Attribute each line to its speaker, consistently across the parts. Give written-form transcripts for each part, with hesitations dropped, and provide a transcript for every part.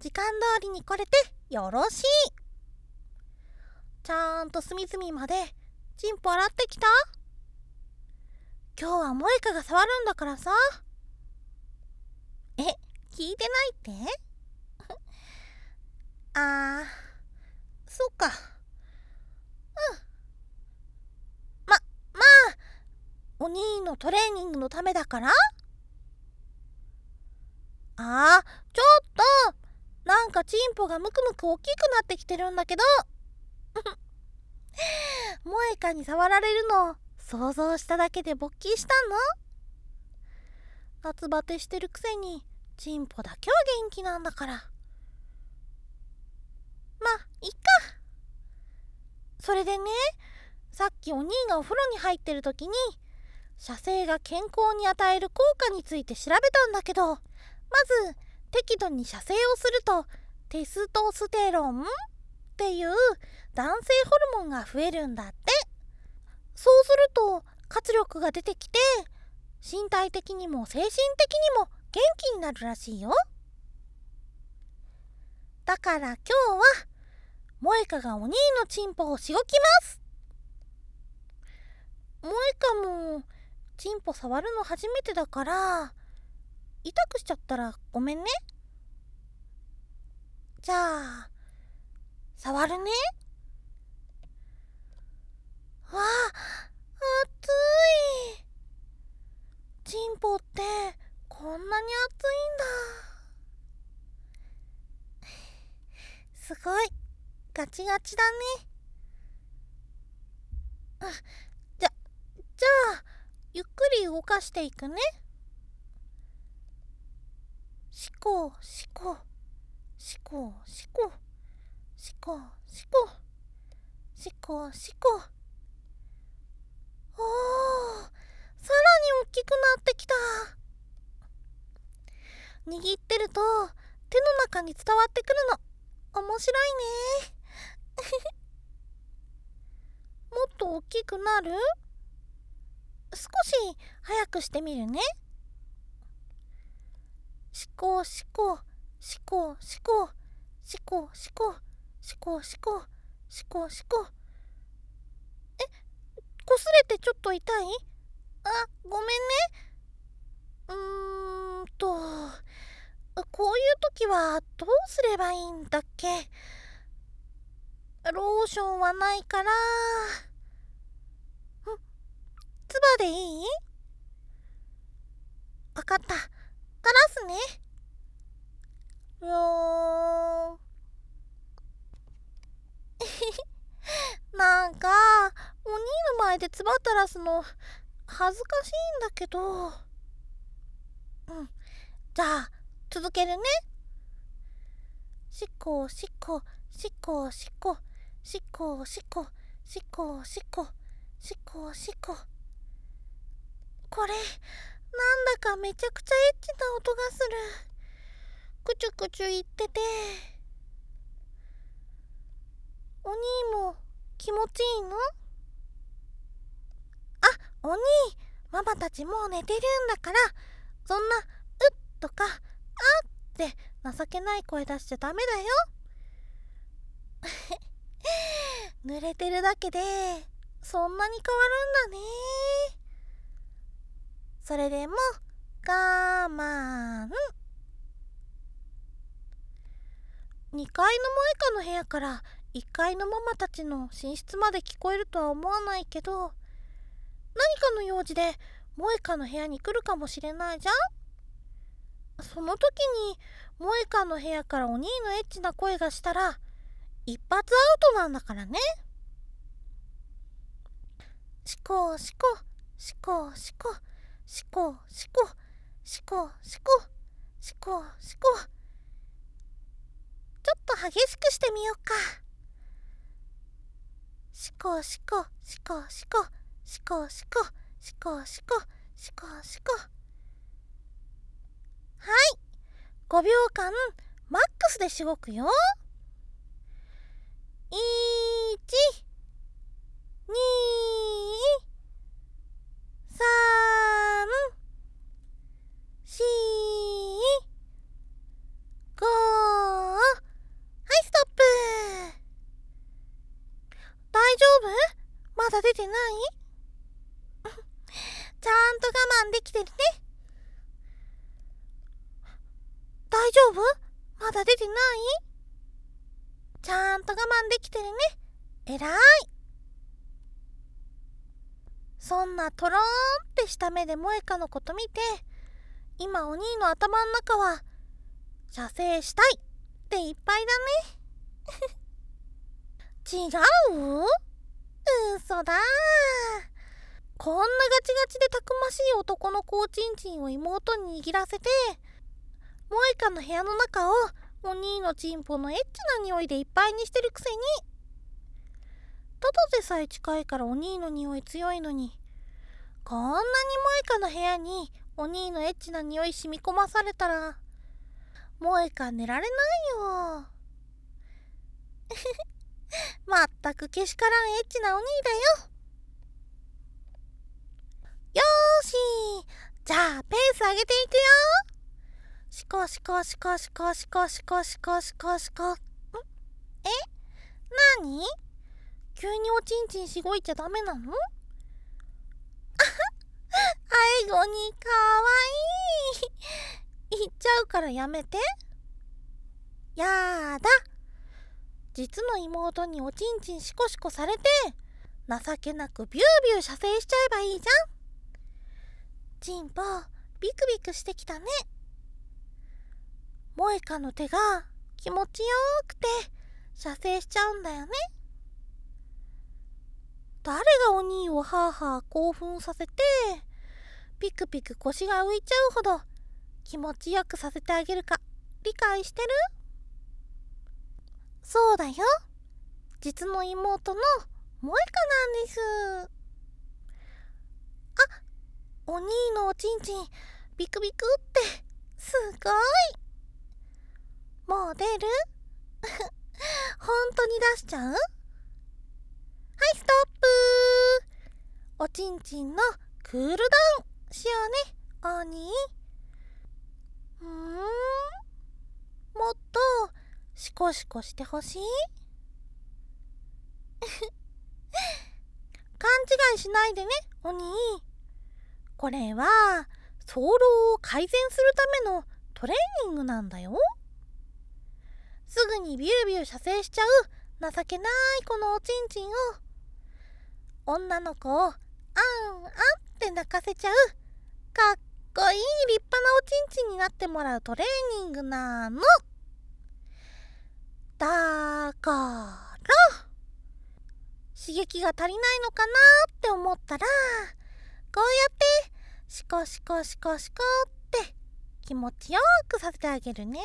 Speaker 1: 時間通りに来れてよろしい。ちゃんと隅々までチンポ洗ってきた？今日は萌香が触るんだからさ。聞いてないってあー、そっか。まあお兄のトレーニングのためだから。ちょっとなんかチンポがむくむく大きくなってきてるんだけど萌香に触られるの想像しただけで勃起したの？夏バテしてるくせにチンポだけは元気なんだから。まあいっか。それでね、さっきお兄がお風呂に入ってる時に射精が健康に与える効果について調べたんだけど、まず適度に射精をするとテストステロンっていう男性ホルモンが増えるんだって。そうすると活力が出てきて身体的にも精神的にも元気になるらしいよ。だから今日は萌香がお兄のチンポをしごきます。萌香もチンポ触るの初めてだから痛くしちゃったらごめんね。じゃあ触るね。わあ、熱い。チンポってこんなに熱いんだ。すごいガチガチだね。じゃあゆっくり動かしていくね。しこしこしこしこしこしこしこしこ。おー、さらに大きくなってきた。握ってると手の中に伝わってくるの面白いねもっと大きくなる？少し早くしてみるね。しこしこしこしこしこしこしこしこしこしこ。こすれてちょっと痛い？ごめんね。こういう時はどうすればいいんだっけ？ローションはないから、つばでいい？わかった。垂らすね。なんかお兄の前でつば垂らすの恥ずかしいんだけど。じゃあ続けるね。しこしこしこしこしこしこしこしこしこしこ。これなんだかめちゃくちゃエッチな音がする。くちゅくちゅ言ってて。お兄も気持ちいいの？お兄、ママたちもう寝てるんだから、そんなうっとかあって情けない声出しちゃダメだよ濡れてるだけでそんなに変わるんだね。それでも我慢。2階の萌香の部屋から1階のママたちの寝室まで聞こえるとは思わないけど、何かの用事で萌香の部屋に来るかもしれないじゃん。その時に萌香の部屋からお兄のエッチな声がしたら一発アウトなんだからね。しこしこしこしこしこしこしこしこしこしこ。ちょっと激しくしてみようか。しこしこしこしこしこしこしこしこしこしこ。はい、5秒間マックスでしごくよ。1、2、3、4、5、 ちゃんと我慢できてるね。大丈夫？まだ出てない？ちゃんと我慢できてるね。えらい。そんなとろーんってした目で萌香のこと見て、今お兄の頭の中は射精したいっていっぱいだね。違う？嘘だー。こんなガチガチでたくましい男の子おちんちんを妹に握らせて、萌香の部屋の中をお兄のチンポのエッチな匂いでいっぱいにしてるくせに、ただでさえ近いからお兄の匂い強いのに、こんなに萌香の部屋にお兄のエッチな匂い染み込まされたら、萌香寝られないよ。まったくけしからんエッチなお兄だよ。よーし、じゃあペース上げていくよ。シコシコシコシコシコシコシコシコシコ。え？なに？急におちんちんしごいちゃダメなの？背後にかわいい。言っちゃうからやめて。やーだ。実の妹におちんちんシコシコされて、情けなくビュービュー射精しちゃえばいいじゃん。チンポビクビクしてきたね。萌香の手が気持ちよくて射精しちゃうんだよね。誰がお兄をハーハー興奮させてピクピク腰が浮いちゃうほど気持ちよくさせてあげるか理解してる？そうだよ、実の妹の萌香なんです。あ、お兄のおちんちんビクビクってすごい。もう出る？本当に出しちゃう？はい、ストップー。おちんちんのクールダウンしようね、お兄。もっとシコシコしてほしい？勘違いしないでね、お兄。これは早漏を改善するためのトレーニングなんだよ。すぐにビュービュー射精しちゃう情けないこのおちんちんを、女の子をあんあんって泣かせちゃうかっこいい立派なおちんちんになってもらうトレーニングなの。だから刺激が足りないのかなって思ったら、こうやってシコシコシコシコって気持ちよくさせてあげるね。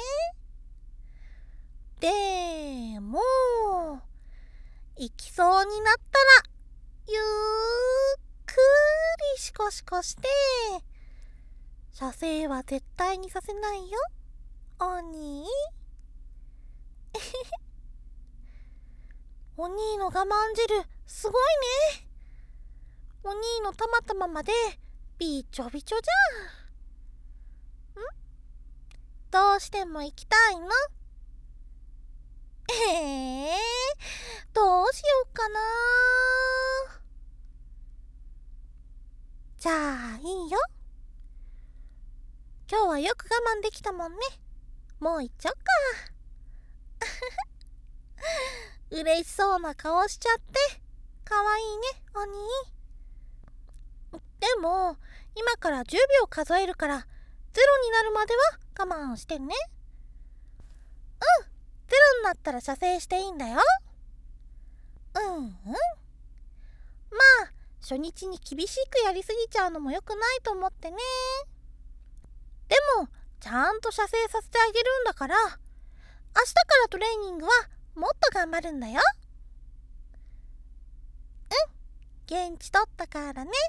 Speaker 1: でも行きそうになったらゆっくりシコシコして、射精は絶対にさせないよ、お兄。お兄の我慢汁すごいね。お兄のたまたままでびちょびちょじゃん。どうしても行きたいの？どうしようかな。じゃあいいよ。今日はよく我慢できたもんね。もう行っちゃおっか。嬉しそうな顔しちゃってかわいいね、お兄。でも今から10秒数えるから、0になるまでは我慢してね。0になったら射精していいんだよ。まあ初日に厳しくやりすぎちゃうのも良くないと思ってね。でもちゃんと射精させてあげるんだから、明日からトレーニングはもっと頑張るんだよ。現地取ったからね。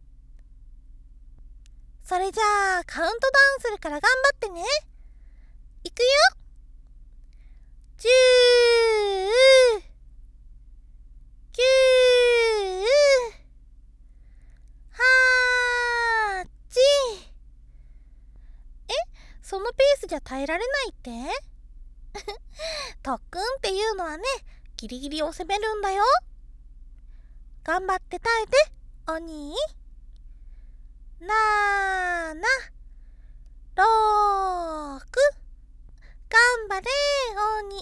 Speaker 1: それじゃあカウントダウンするから頑張ってね。いくよ。10、9、8。そのペースじゃ耐えられないって？特訓っていうのはね、ギリギリを攻めるんだよ。 頑張って耐えて、おにー。7、6、頑張れ、おに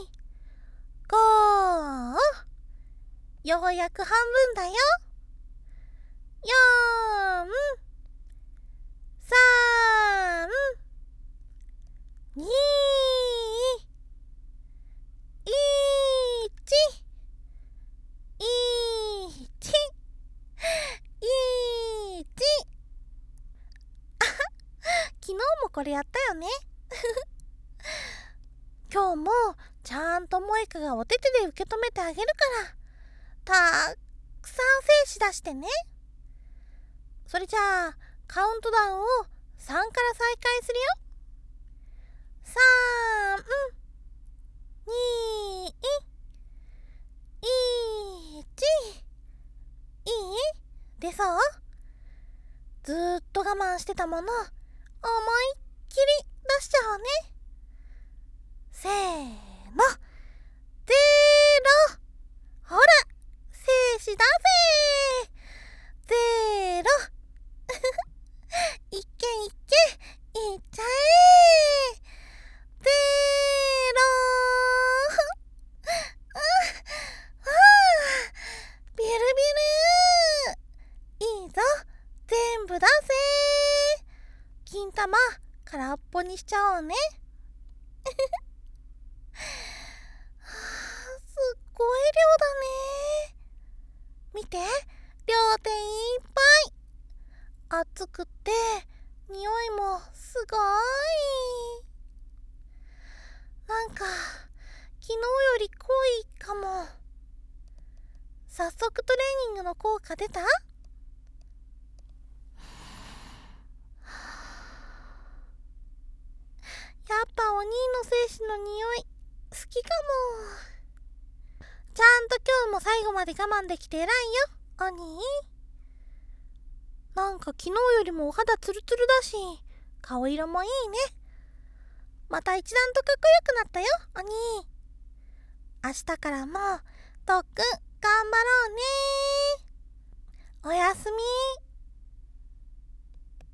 Speaker 1: ー。5、ようやく半分だよ。4、3、2、昨日もこれやったよね。今日もちゃんと萌香がお手手で受け止めてあげるから、たくさん精子出してね。それじゃあカウントダウンを3から再開するよ。3、2、1。いい？でさ、ずーっと我慢してたもの思いっきり出しちゃおうね。せーの、ゼロ。ほら、精子だぜ。ゼロ。いっけんいっけんいっちゃえ。ゼロ。ビルビル。いいぞ、全部出せ。金玉空っぽにしちゃおうね。すっごい量だね。見て、両手いっぱい。熱くて匂いもすごい。なんか昨日より濃いかも。早速トレーニングの効果出た？やっぱお兄の精子の匂い好きかも。ちゃんと今日も最後まで我慢できて偉いよ、お兄。なんか昨日よりもお肌ツルツルだし、顔色もいいね。また一段とかっこよくなったよ、お兄。明日からも特訓頑張ろうね。おやすみ。